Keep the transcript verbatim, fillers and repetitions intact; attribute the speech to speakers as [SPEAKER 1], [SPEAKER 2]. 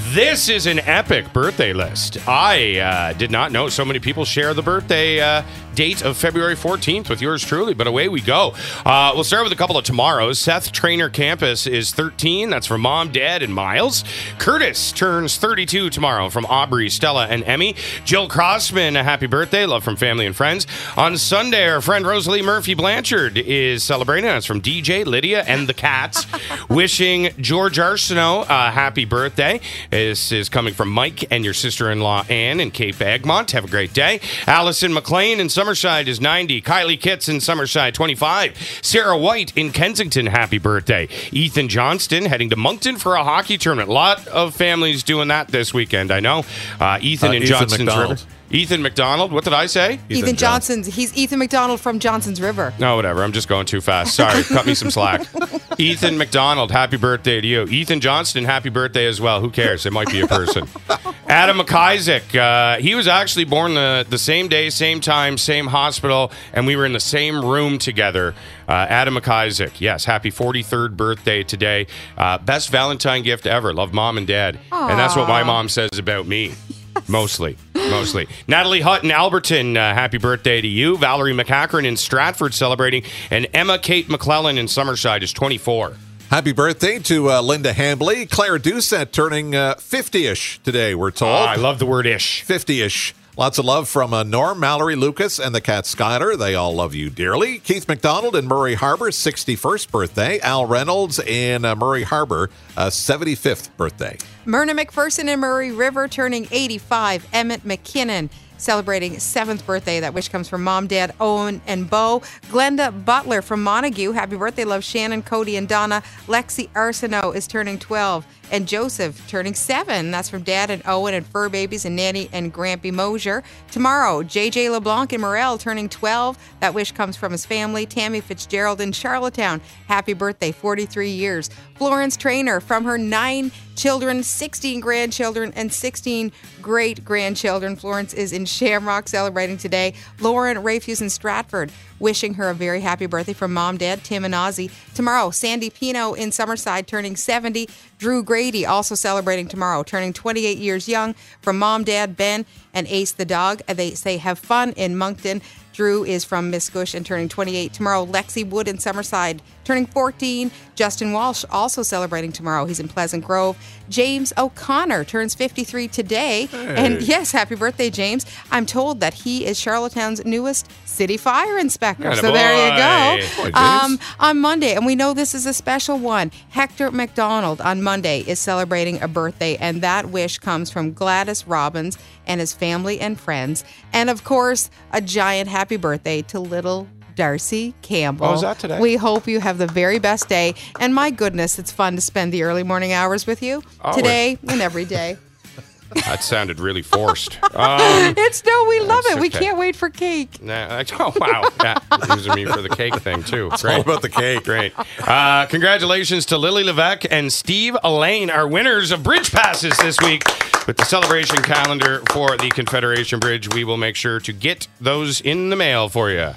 [SPEAKER 1] This is an epic birthday list. I uh, did not know so many people share the birthday uh, date of February fourteenth with yours truly, but away we go. Uh, we'll start with a couple of tomorrows. Seth Trainer Campus is thirteen. That's from Mom, Dad, and Miles. Curtis turns thirty-two tomorrow from Aubrey, Stella, and Emmy. Jill Crossman, a happy birthday. Love from family and friends. On Sunday, our friend Rosalie Murphy Blanchard is celebrating. That's from D J, Lydia, and the cats. Wishing George Arsenault a happy birthday. This is coming from Mike and your sister-in-law Anne in Cape Egmont. Have a great day. Allison McLean in Summerside is ninety. Kylie Kitts in Summerside, twenty-five. Sarah White in Kensington, happy birthday. Ethan Johnston heading to Moncton for a hockey tournament. A lot of families doing that this weekend, I know. Uh, Ethan
[SPEAKER 2] Uh,
[SPEAKER 1] in
[SPEAKER 2] Ethan
[SPEAKER 1] Johnston's
[SPEAKER 2] McDonald.
[SPEAKER 1] River. Ethan McDonald. What did I say?
[SPEAKER 3] Ethan, Ethan Johnson's. He's Ethan McDonald from Johnson's River.
[SPEAKER 1] No, whatever. I'm just going too fast. Sorry. Cut me some slack. Ethan McDonald, happy birthday to you. Ethan Johnston, happy birthday as well. Who cares? It might be a person. Adam McIsaac. Uh, he was actually born the, the same day, same time, same hospital, and we were in the same room together. Uh, Adam McIsaac. Yes, happy forty-third birthday today. Uh, best Valentine gift ever. Love Mom and Dad.
[SPEAKER 3] Aww.
[SPEAKER 1] And that's what my mom says about me. Mostly. Mostly. Natalie Hutton, Alberton, uh, happy birthday to you. Valerie McCachran in Stratford celebrating. And Emma Kate McClellan in Summerside is twenty-four.
[SPEAKER 2] Happy birthday to uh, Linda Hambley. Claire Doucette turning uh, fifty-ish today, we're told.
[SPEAKER 1] Oh, I love the word ish.
[SPEAKER 2] fifty-ish. Lots of love from uh, Norm, Mallory, Lucas, and the cat Skylar. They all love you dearly. Keith McDonald in Murray Harbor, sixty-first birthday. Al Reynolds in uh, Murray Harbor, uh, seventy-fifth birthday.
[SPEAKER 3] Myrna McPherson in Murray River turning eighty-five. Emmett McKinnon celebrating seventh birthday. That wish comes from Mom, Dad, Owen, and Bo. Glenda Butler from Montague. Happy birthday, love Shannon, Cody, and Donna. Lexi Arsenault is turning twelve. And Joseph turning seven. That's from Dad and Owen and Fur Babies and Nanny and Grampy Mosier. Tomorrow, J J LeBlanc and Morel turning twelve. That wish comes from his family. Tammy Fitzgerald in Charlottetown. Happy birthday, forty-three years. Florence Trainer from her nine children, sixteen grandchildren, and sixteen great-grandchildren. Florence is in Shamrock celebrating today. Lauren Rafuse in Stratford wishing her a very happy birthday from Mom, Dad, Tim, and Ozzy. Tomorrow, Sandy Pino in Summerside turning seventy. Drew Grady also celebrating tomorrow, turning twenty-eight years young from Mom, Dad, Ben, and Ace the dog. They say have fun in Moncton. Drew is from Miscush and turning twenty-eight tomorrow. Lexi Wood in Summerside turning fourteen. Justin Walsh also celebrating tomorrow. He's in Pleasant Grove. James O'Connor turns fifty-three today.
[SPEAKER 2] Hey.
[SPEAKER 3] And yes, happy birthday, James. I'm told that he is Charlottetown's newest city fire inspector.
[SPEAKER 1] Atta
[SPEAKER 3] so there you
[SPEAKER 1] boy.
[SPEAKER 3] go.
[SPEAKER 2] Boy,
[SPEAKER 3] Um, on Monday, and we know this is a special one, Hector McDonald on Monday is celebrating a birthday, and that wish comes from Gladys Robbins and his family and friends. And of course, a giant happy birthday to little Darcy Campbell.
[SPEAKER 1] Oh, is that today?
[SPEAKER 3] We hope you have the very best day. And my goodness, it's fun to spend the early morning hours with you
[SPEAKER 1] Oh,
[SPEAKER 3] today and every day.
[SPEAKER 1] That sounded really forced. Um,
[SPEAKER 3] It's no, we love
[SPEAKER 1] That's
[SPEAKER 3] it. We
[SPEAKER 1] okay.
[SPEAKER 3] can't wait for cake.
[SPEAKER 1] nah, I- oh, wow. Yeah, using me for the cake thing, too.
[SPEAKER 2] All
[SPEAKER 1] Great.
[SPEAKER 2] about the cake.
[SPEAKER 1] Great. Uh, congratulations to Lily Levesque and Steve Elaine, our winners of Bridge Passes this week. With the celebration calendar for the Confederation Bridge, we will make sure to get those in the mail for you.